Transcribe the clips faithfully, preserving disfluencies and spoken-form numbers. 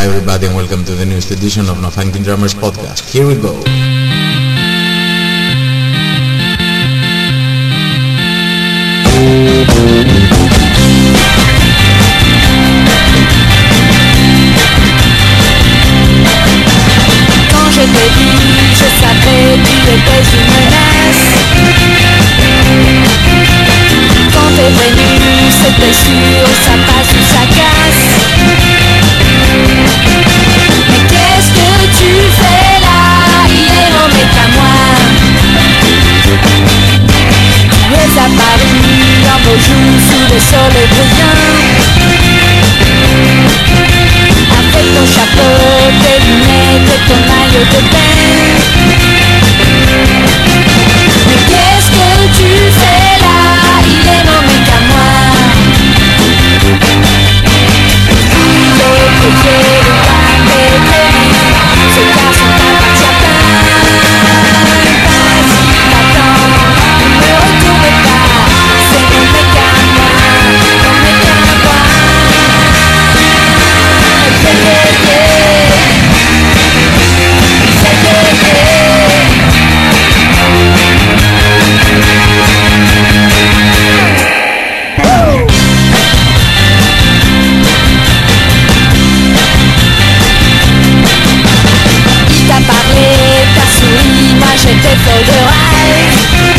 Hi everybody and welcome to the newest edition of No Funky Drummers podcast. Here we go. Quand je t'ai vu, je savais qu'il était une menace. Quand t'es venu, c'était sûr, ça passe ou ça casse. Mais qu'est-ce que tu fais là? Il est mon mec à moi. Tu es apparu dans vos joues sous le soleil brillant. Avec ton chapeau, tes lunettes et ton maillot de bain. Mais qu'est-ce que tu fais là? Il est mon mec à moi. L'autre côté de ta tête, ce garçon t'appartient pas. Vas-y, t'attends, ne retourne pas. C'est mon mec à moi, mon mec à moi. C'est bébé, c'est bébé. Il t'a parlé, t'as souri, moi j'étais folle de rêve.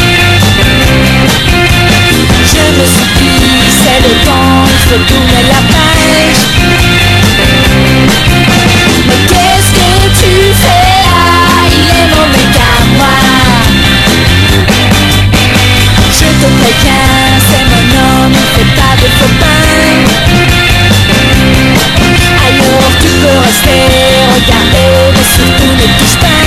Je me suis dit, c'est le temps, il faut tourner la page. Mais qu'est-ce que tu fais là? Il est mon mec à moi. Je te préviens, c'est mon homme, il fait pas de faux pain. Alors tu peux rester, regarder, mais surtout ne touche pas.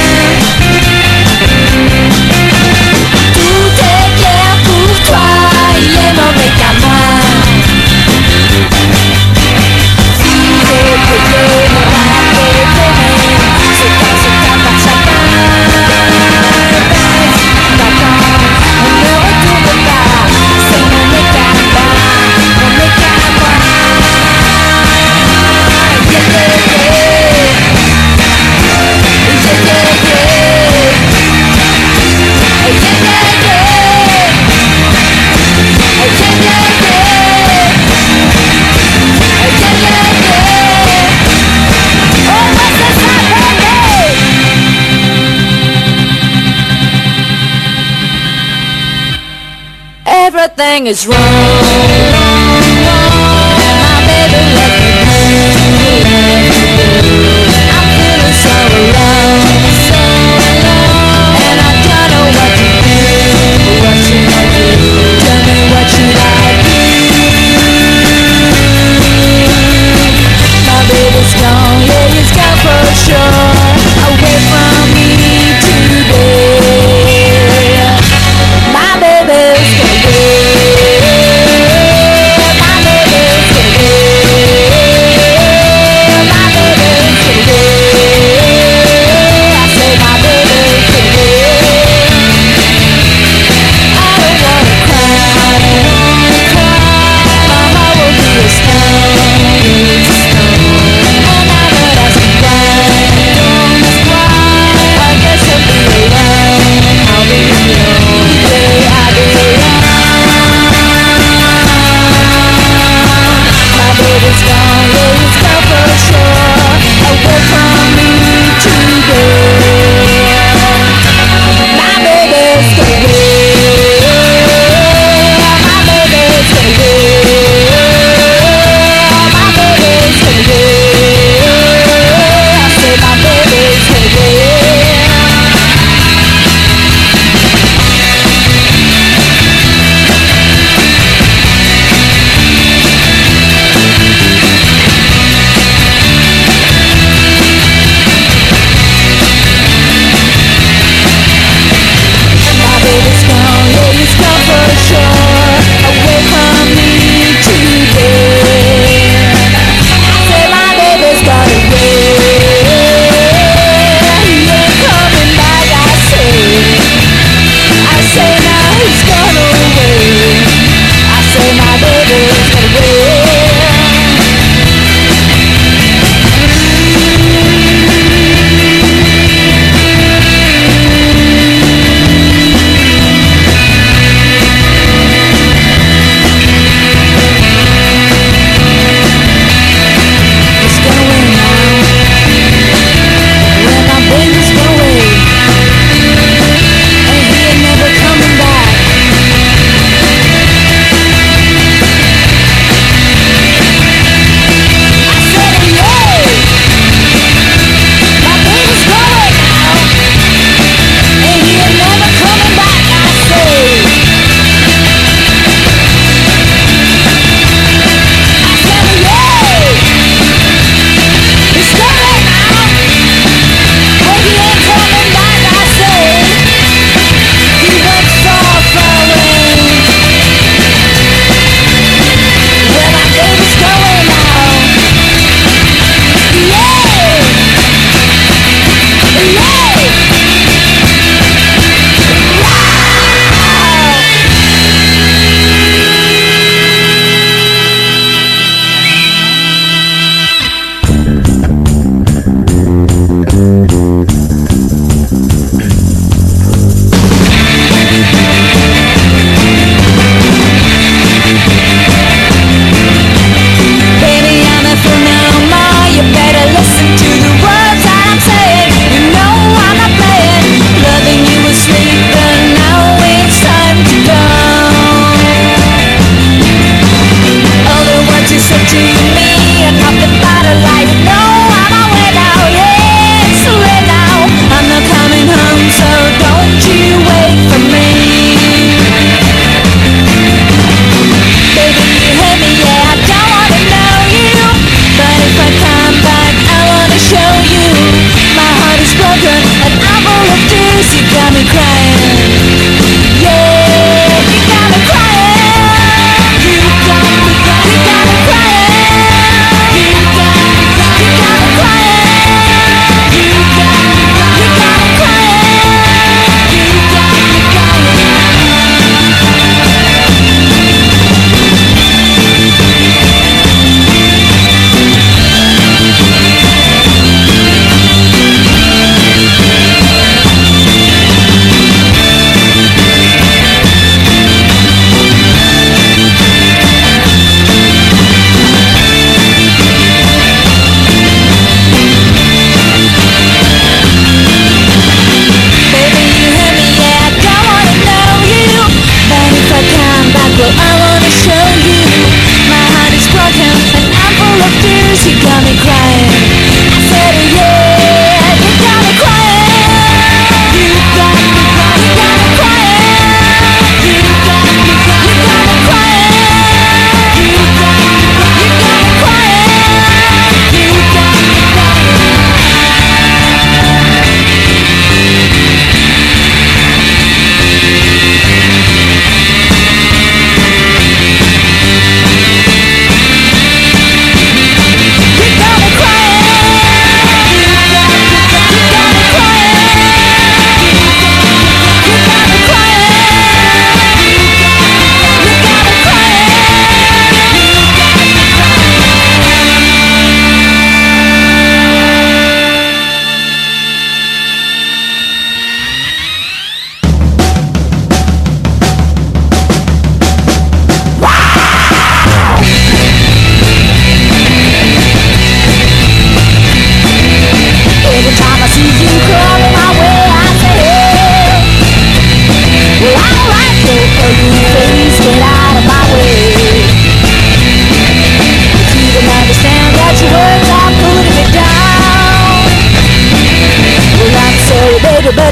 Tout est clair pour toi, il est mon mec à moi. Si le problème m'a fait pleurer, c'est parce que t'appartient pas. Vas-y, t'attends, on ne retourne pas. C'est mon mec à moi, mon mec à moi. Yeah, yeah, yeah. Yeah, yeah, yeah. Yeah, yeah, yeah. Yeah, yeah, yeah. Yeah, yeah, yeah. Oh, what's this happening? Everything is wrong, my baby let me go. I'm feeling so alone, so alone, and I don't know what to do. What should I do? Tell me what should I do? My baby's gone, yeah he's gone for sure. Away from me today. My baby's gone.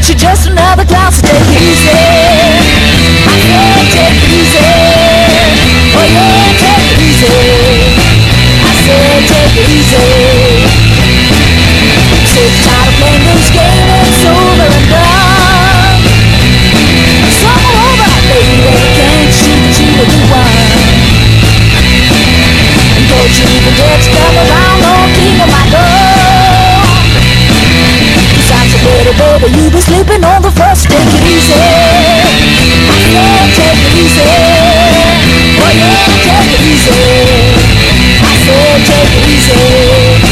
but you're just another clown, so take it easy. I said take it easy. Oh yeah, take it easy. I said take it easy. Sick tired of playing this game, it's over and done. Summer over, baby, can't you cheat the one? And don't you even dare to come around knocking on my door. Besides a little baby, you be sleeping on the floor, so take it easy. I said take it easy. Oh yeah, take it easy. I said take it easy.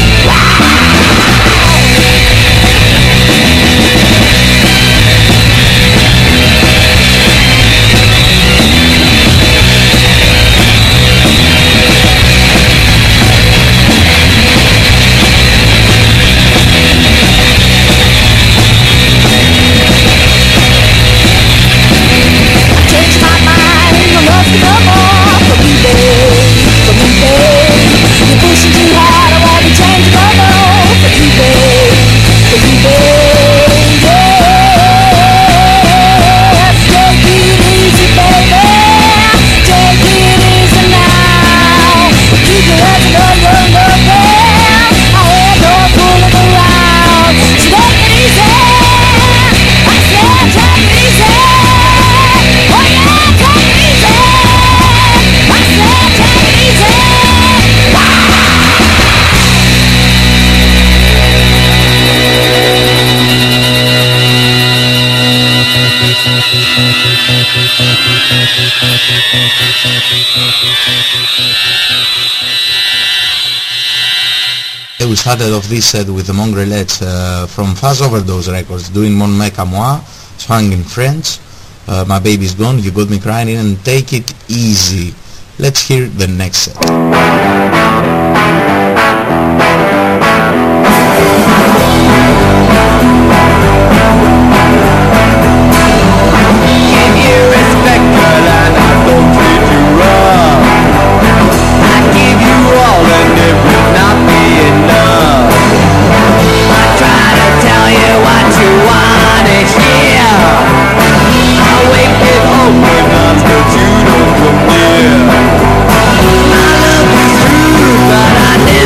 We started off this set with the Mongrelettes uh, from Fuzz Overdose Records doing Mon Mec à Moi, sung in French. Uh, My Baby's Gone, You Got Me Crying, and Take It Easy. Let's hear the next set. I love you true, but I never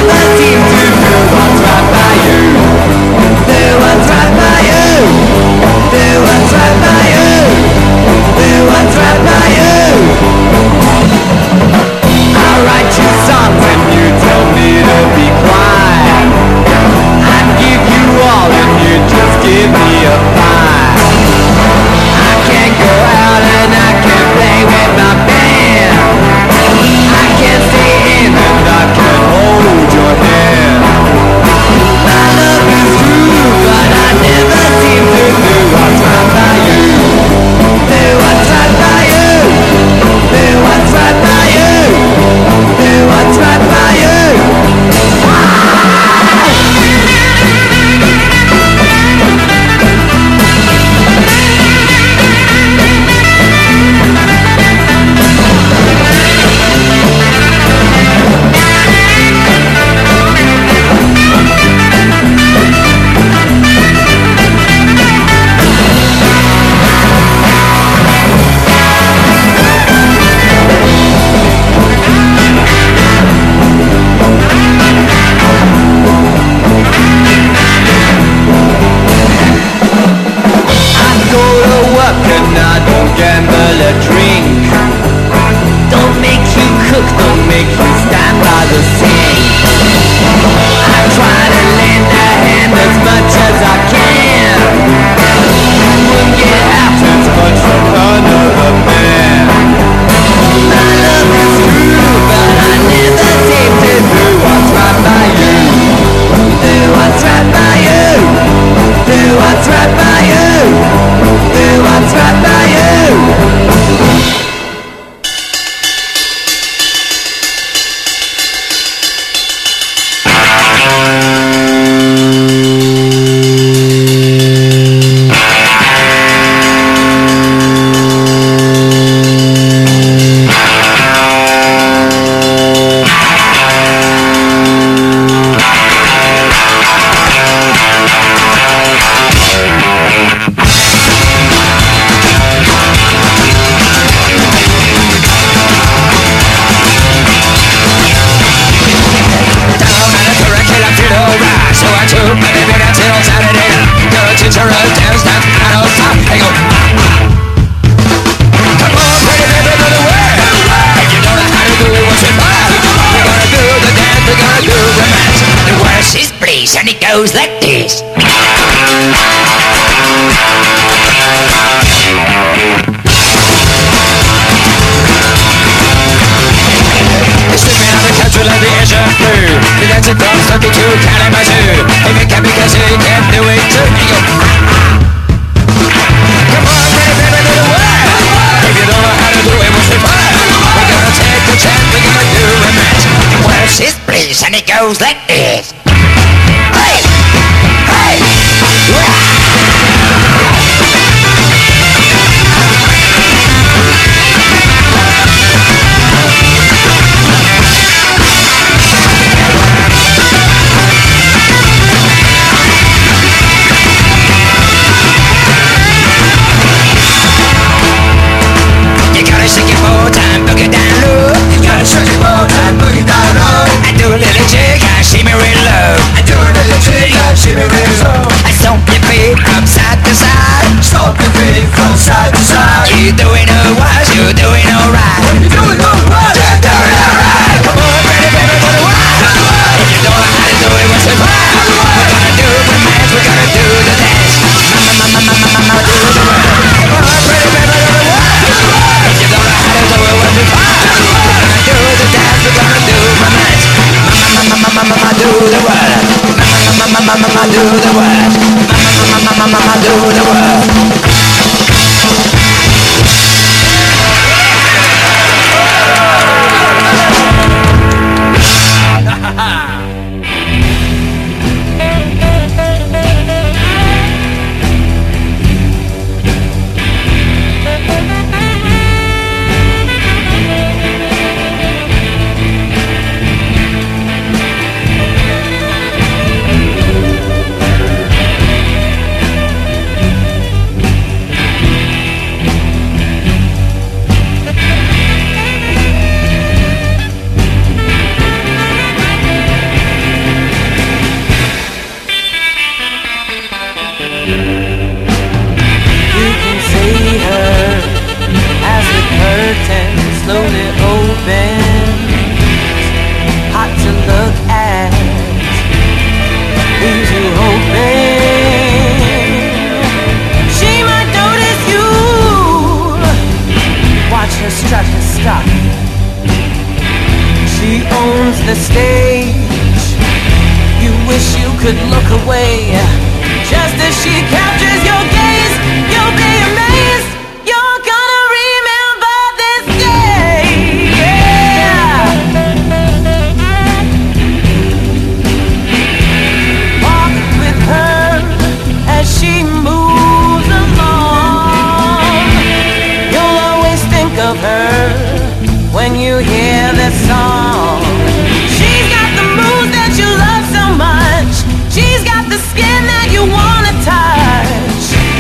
goes like this. They slip me on the couch like the edge of blue. They dance it down, stuck it to Kalamazoo. If it can be because you can do it too. Come on, baby, baby, do the work. If you don't know how to do it, what's the fun? We're gonna take a chance, we're gonna do a match. Well, she's pleased, and it goes like this. Hey! Hey! You gotta shake it four times, boogie down low. You gotta shake it four times, boogie down low. I do a little jig, I shimmy real low. I do a little jig, I shimmy real low. I stomp your feet from side to side. Stomp your feet from side to side. You doing alright, you doing alright. You doing alright, you doing alright. Come on, pretty baby, do the wild. If you don't know how to do it, what's the plan? We're gonna do the match, we're gonna do the dance. Mama, mama, mama, mama, do the work. Come on, pretty baby, do the wild. If you don't know how to do it, what's the plan? We're gonna do the dance, we're gonna do the match. Mama, mama, mama, mama, do the work. Mama, mama, mama, mama, do the work. Mama, mama, mama, mama, do the work. She's got the skin that you wanna touch.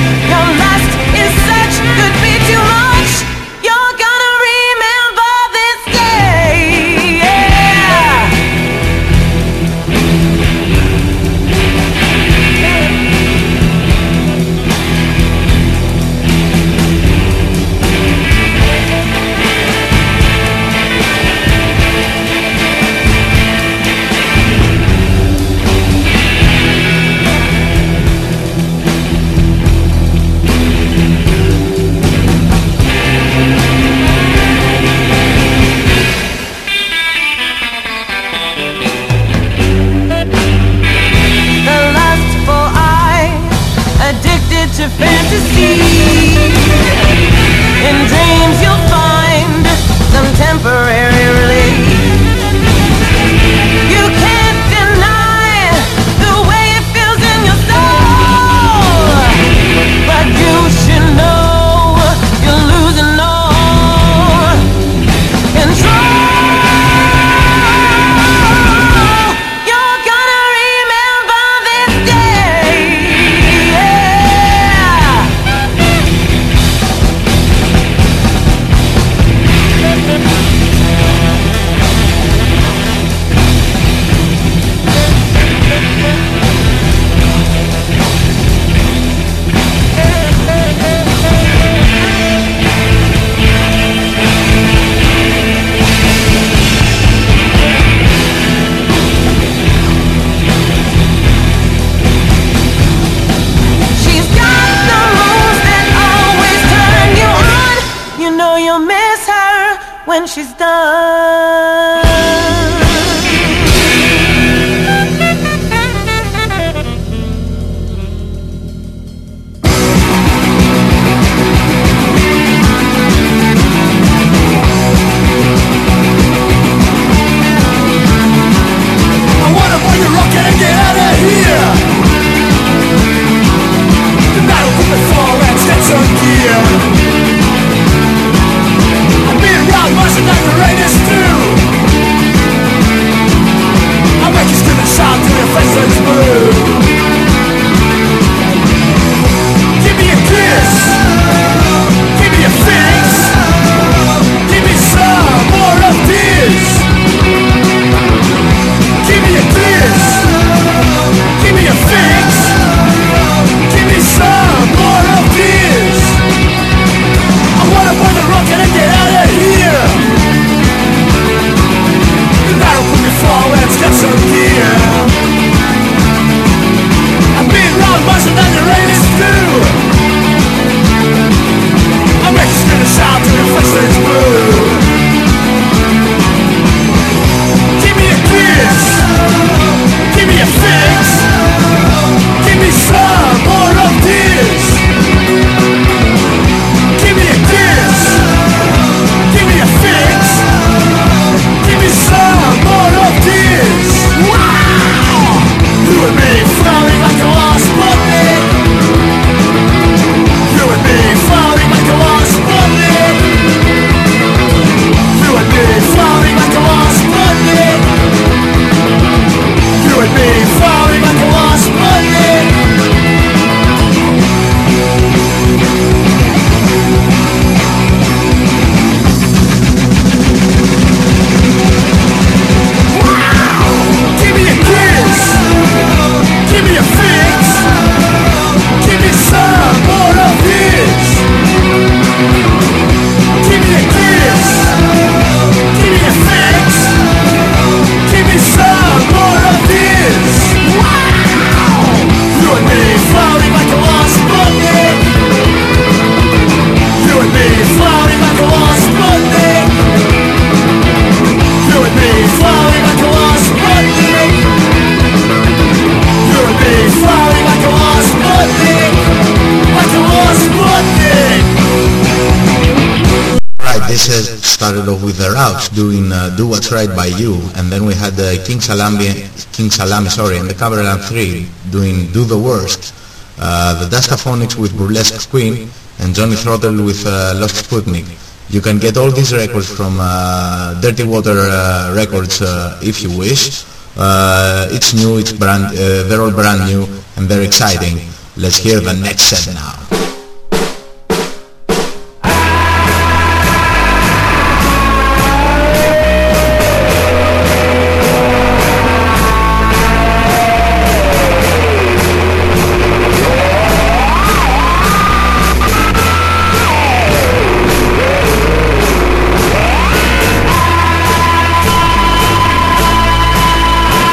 They said, started off with the Routes doing uh, Do What's Right by You, and then we had uh, King Salami, King Salami, sorry, and the Cabaret three doing Do the Worst, uh, the Daskaphonics with Burlesque Queen, and Johnny Throttle with uh, Lost Sputnik. You can get all these records from uh, Dirty Water uh, Records uh, if you wish. Uh, it's new, it's brand, uh, they're all brand new, and they're exciting. Let's hear the next set now.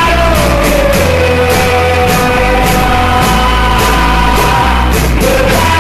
Yeah.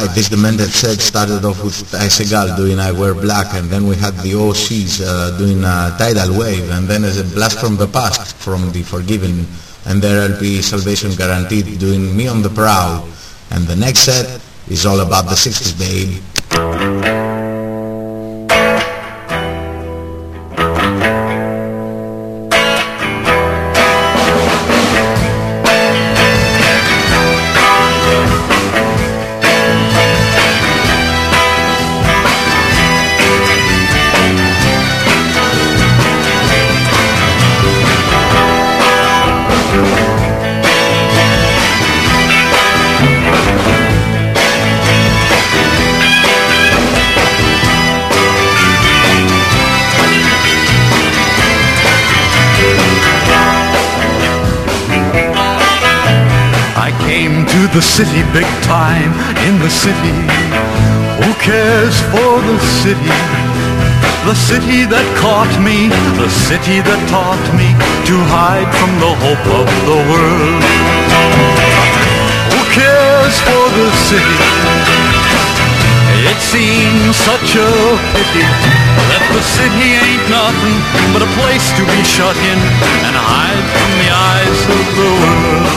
right, this Demented set started off with Ty Segall doing I Wear Black, and then we had the O Cs uh, doing uh, Tidal Wave, and then as a blast from the past from The Forgiven and their L P Salvation Guaranteed doing Me on the Prowl. And the next set is all about the sixties, baby. The city, big time in the city. Who cares for the city? The city that caught me, the city that taught me to hide from the hope of the world. Who cares for the city? It seems such a pity that the city ain't nothing but a place to be shut in and hide from the eyes of the world.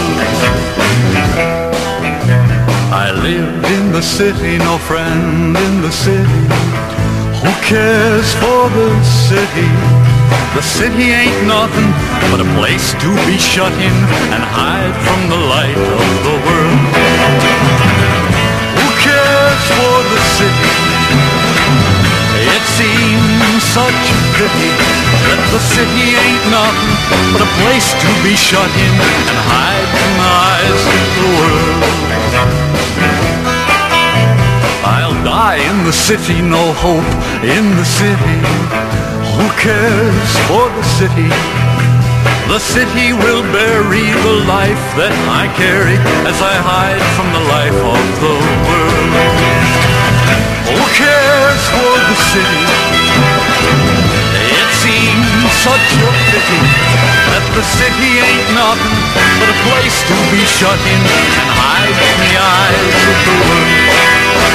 I lived in the city, no friend in the city. Who cares for the city? The city ain't nothing but a place to be shut in and hide from the light of the world. Who cares for the city? It seems such a pity that the city ain't nothing but a place to be shut in and hide from the eyes of the world. I'll die in the city, no hope in the city. Who cares for the city? The city will bury the life that I carry as I hide from the life of the world. Who cares for the city? It seems such a pity that the city ain't nothing but a place to be shut in and hide from the eyes of the world.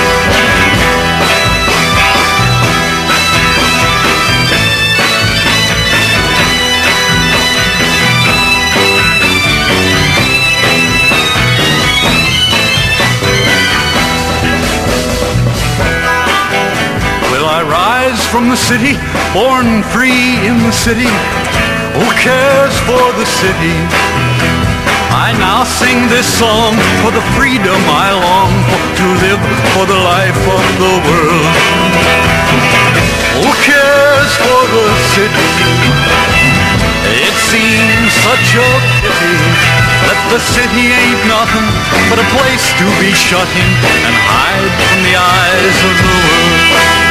Will I rise from the city, born free in the city? Who cares for the city? I now sing this song for the freedom I long for, to live for the life of the world. Who cares for the city? It seems such a pity that the city ain't nothing but a place to be shut in and hide from the eyes of the world.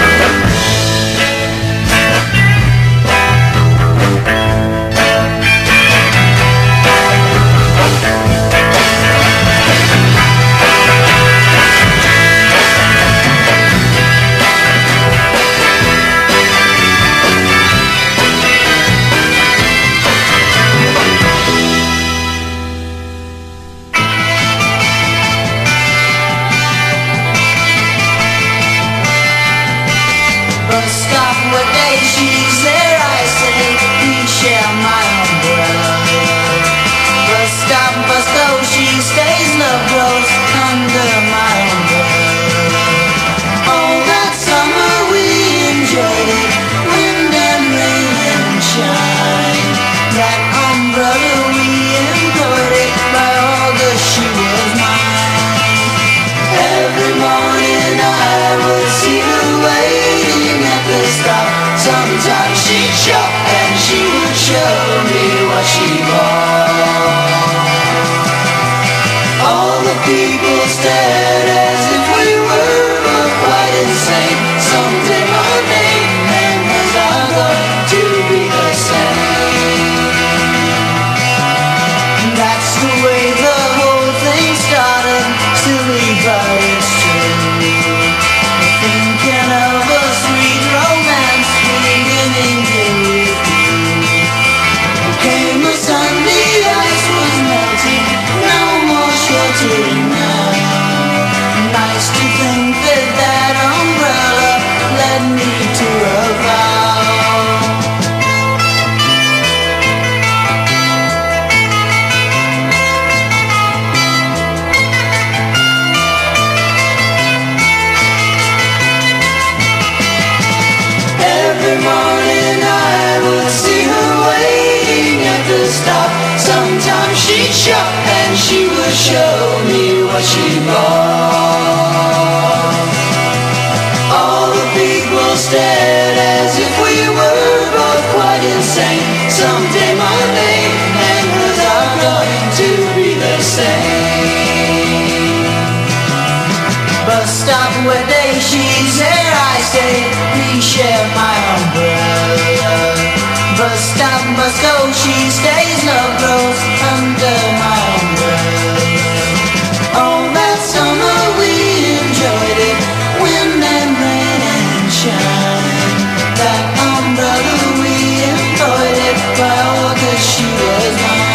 Sometimes she'd shop and she would show me what she bought. All the people stared as if we were quite insane. Someday my name and hers are going to be the same. That's the way the whole thing started. Silly but it's true. Thinking of a sweet romance beginning with you. Came a Sunday she'd shop and she would show me what she bought. All the people stared as if we were both quite insane. Someday my name and hers are going to be the same. Bus stop where day she's there, I say, please share my umbrella. Bus stop, bus go, she stays, love grows under my umbrella. Oh, that summer we enjoyed it, wind and rain and shine. That umbrella we employed it, by August she was mine.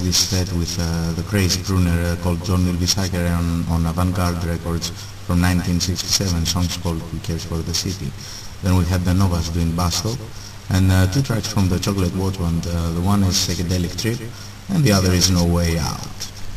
this set with uh, the crazy crooner uh, called John Milvisacker on, on Avant-Garde Records from nineteen sixty-seven, songs called Who Cares for the City. Then we had the Novas doing Basto, and uh, two tracks from the Chocolate Watch Band. Uh, the one is Psychedelic Trip, and the other is No Way Out.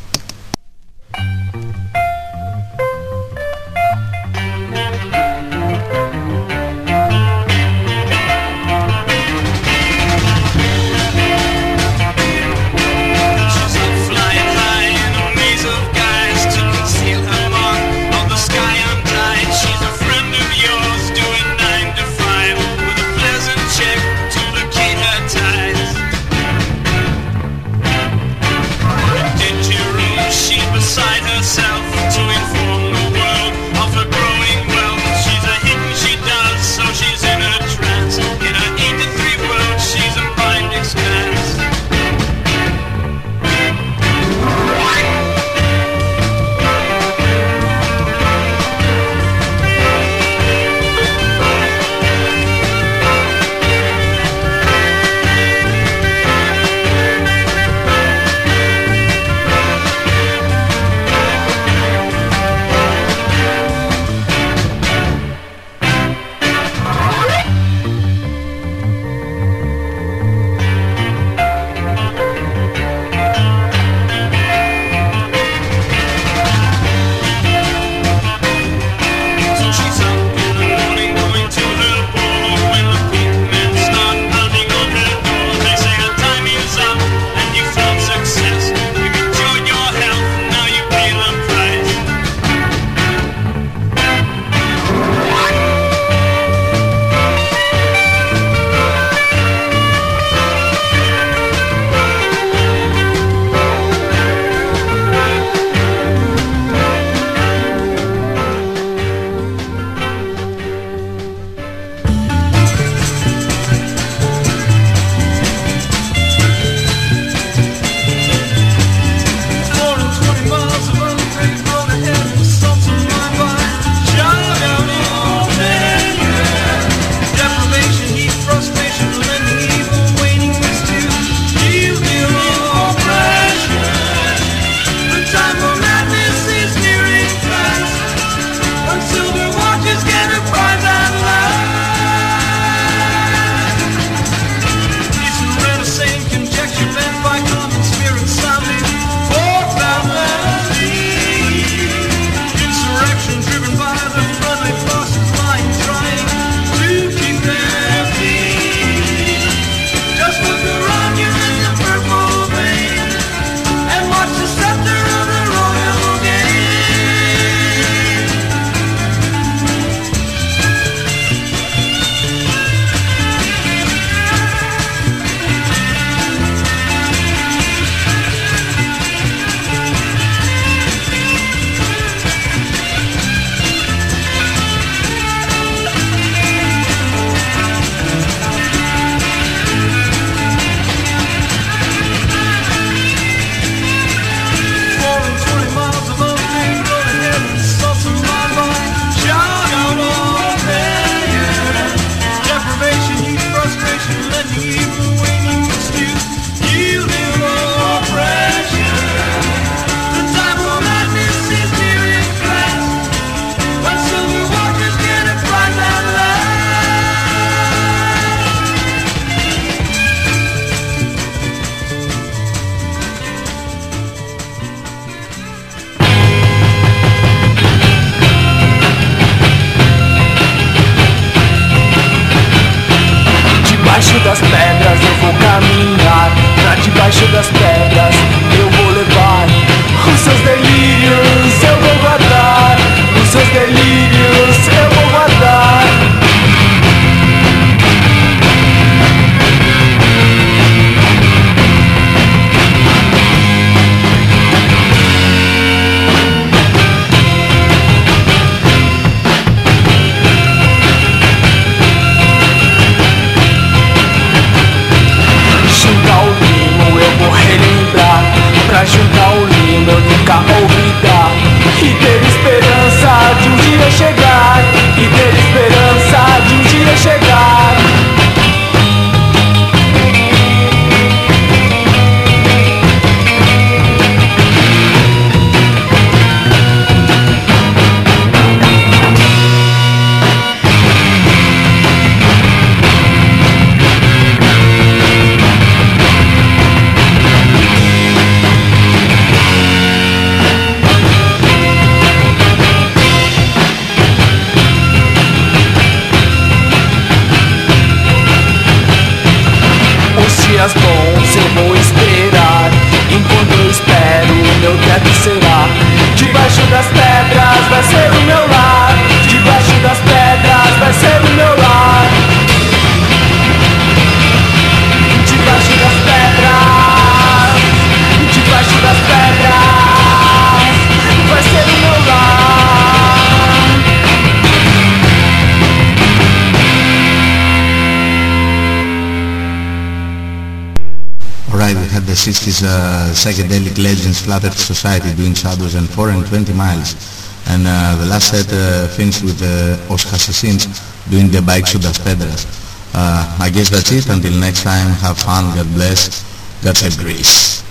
Debaixo das pedras eu vou caminhar, pra debaixo das pedras eu vou levar os seus delírios, eu vou guardar os seus delírios, eu vou guardar. Junto ao limo eu vou relembrar sixties uh, psychedelic legends Flat Earth Society doing Shadows and four and twenty miles. And uh, the last set uh, finished with uh, Os Assassins doing the Bike Sudas Pedras. Uh, I guess that's it. Until next time, have fun, God bless, God save Greece.